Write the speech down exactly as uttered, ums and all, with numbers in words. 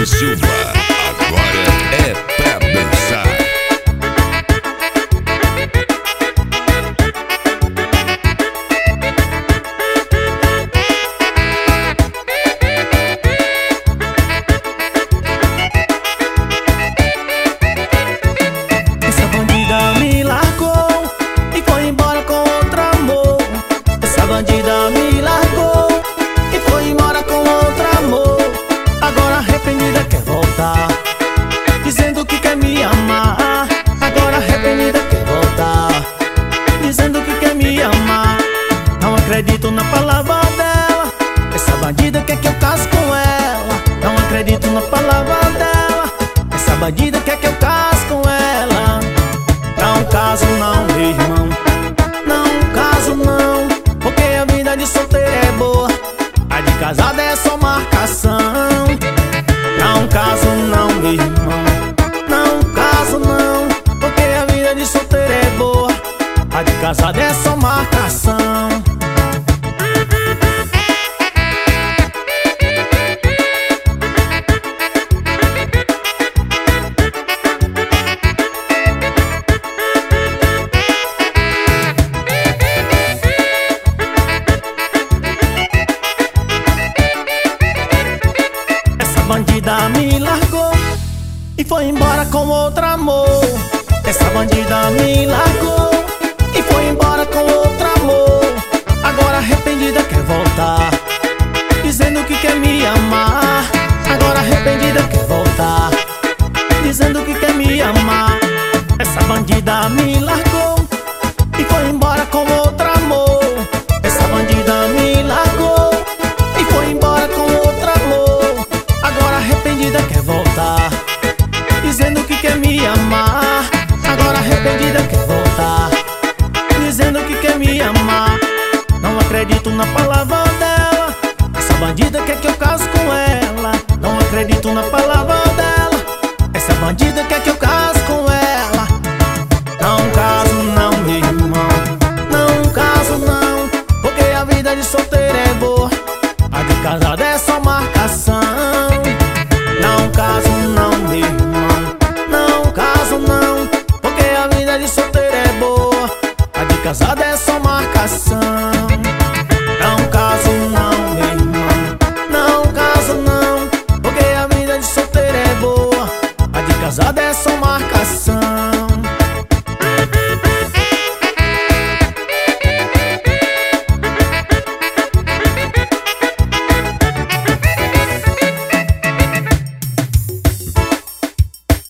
Anderson Silva, agora é pra dançar. Essa bandida me largou e foi embora com outro amor. Essa bandida me largou e foi embora com outro amor. Agora arrependida quer voltar, dizendo que quer me amar. Agora arrependida quer voltar, dizendo que quer me amar. Não acredito na palavra dela, essa bandida quer que eu case com ela. Não acredito na palavra dela, essa bandida quer que eu case com ela. Não caso não, meu irmão, não caso não, porque a vida de solteiro é boa, a de casada é só marcação. Não caso não, meu irmão, não caso não, porque a vida de solteiro é boa, a de casada é só marcação. Bandida me largou e foi embora com outro amor. Essa bandida me largou e foi embora com outro amor. Agora arrependida quer voltar, dizendo que quer me amar. Agora arrependida quer voltar, dizendo que quer me amar. Essa bandida me largou e foi embora com outro amor. Essa bandida me largou e foi embora com outro amor. Agora arrependida quer voltar, dizendo que quer me amar. Agora arrependida quer voltar, dizendo que quer me amar. Não acredito na palavra dela, essa bandida quer que eu case com ela. Não acredito na palavra dela, essa bandida quer que eu case com ela. Não caso não, meu irmão, não caso não, porque a vida de solteiro é boa, a de casada é só marcação. Não caso não, meu irmão, não caso não, porque a vida de solteiro é boa, a de casada é só marcação.